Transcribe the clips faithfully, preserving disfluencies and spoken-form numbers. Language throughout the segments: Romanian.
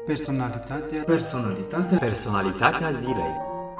Personalitatea Personalitatea Personalitatea zilei.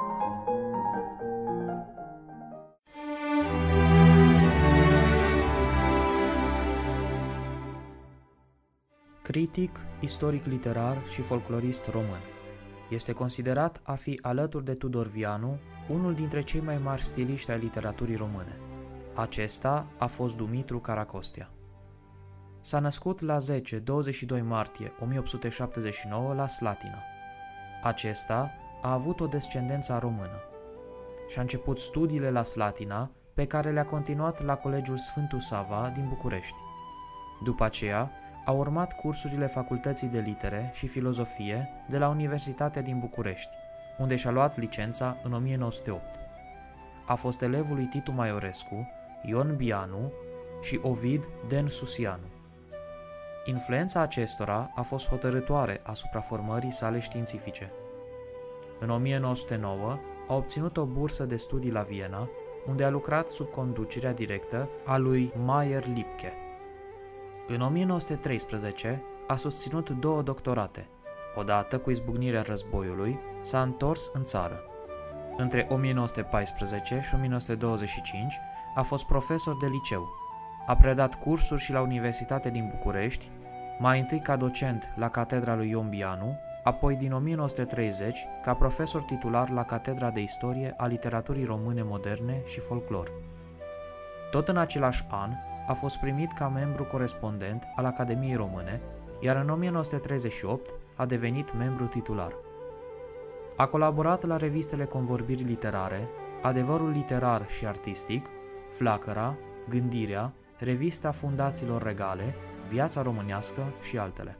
Critic, istoric literar și folclorist român. Este considerat a fi, alături de Tudor Vianu, unul dintre cei mai mari stiliști ai literaturii române. Acesta a fost Dumitru Caracostea. S-a născut la zece douăzeci și doi martie o mie opt sute șaptezeci și nouă la Slatina. Acesta a avut o descendență română și a început studiile la Slatina, pe care le-a continuat la Colegiul Sfântul Sava din București. După aceea, a urmat cursurile Facultății de Litere și Filozofie de la Universitatea din București, unde și-a luat licența în o mie nouă sute opt. A fost elevul lui Titu Maiorescu, Ion Bianu și Ovid Den Susianu. Influența acestora a fost hotărâtoare asupra formării sale științifice. În o mie nouă sute nouă a obținut o bursă de studii la Viena, unde a lucrat sub conducerea directă a lui Meyer Lipke. În o mie nouă sute treisprezece a susținut două doctorate. Odată cu izbucnirea războiului, s-a întors în țară. Între o mie nouă sute paisprezece și o mie nouă sute douăzeci și cinci a fost profesor de liceu. A predat cursuri și la Universitatea din București, mai întâi ca docent la catedra lui Ion Bianu, apoi din o mie nouă sute treizeci ca profesor titular la Catedra de Istorie a Literaturii Române Moderne și Folclor. Tot în același an a fost primit ca membru corespondent al Academiei Române, iar în o mie nouă sute treizeci și opt a devenit membru titular. A colaborat la revistele Convorbiri Literare, Adevărul Literar și Artistic, Flacăra, Gândirea, Revista Fundațiilor Regale, Viața Românească și altele.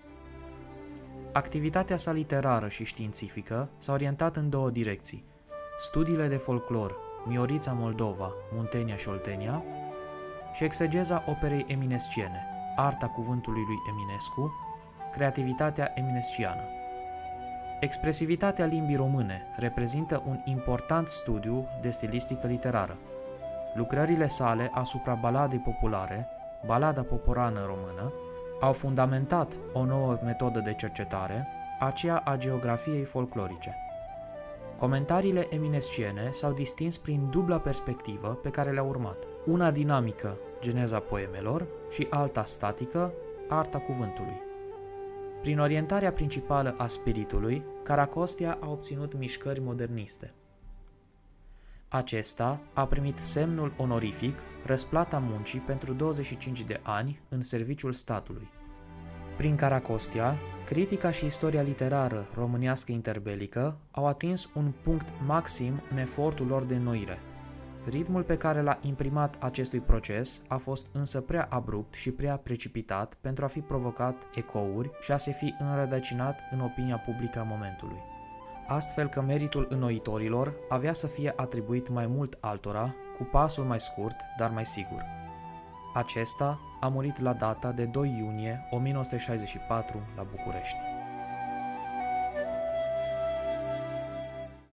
Activitatea sa literară și științifică s-a orientat în două direcții: studiile de folclor, Miorița Moldova, Muntenia și Oltenia, și exegeza operei eminesciene, arta cuvântului lui Eminescu, creativitatea eminesciană. Expresivitatea limbii române reprezintă un important studiu de stilistică literară. Lucrările sale asupra baladei populare, balada poporană română, au fundamentat o nouă metodă de cercetare, aceea a geografiei folclorice. Comentariile eminesciene s-au distins prin dubla perspectivă pe care le-a urmat: una dinamică, geneza poemelor, și alta statică, arta cuvântului. Prin orientarea principală a spiritului, Caracostea a obținut mișcări moderniste. Acesta a primit semnul onorific Răsplata muncii pentru douăzeci și cinci de ani în serviciul statului. Prin Caracostea, critica și istoria literară românească interbelică au atins un punct maxim în efortul lor de înnoire. Ritmul pe care l-a imprimat acestui proces a fost însă prea abrupt și prea precipitat pentru a fi provocat ecouri și a se fi înrădăcinat în opinia publică a momentului. Astfel că meritul înnoitorilor avea să fie atribuit mai mult altora, cu pasul mai scurt, dar mai sigur. Acesta a murit la data de doi iunie o mie nouă sute șaizeci și patru la București.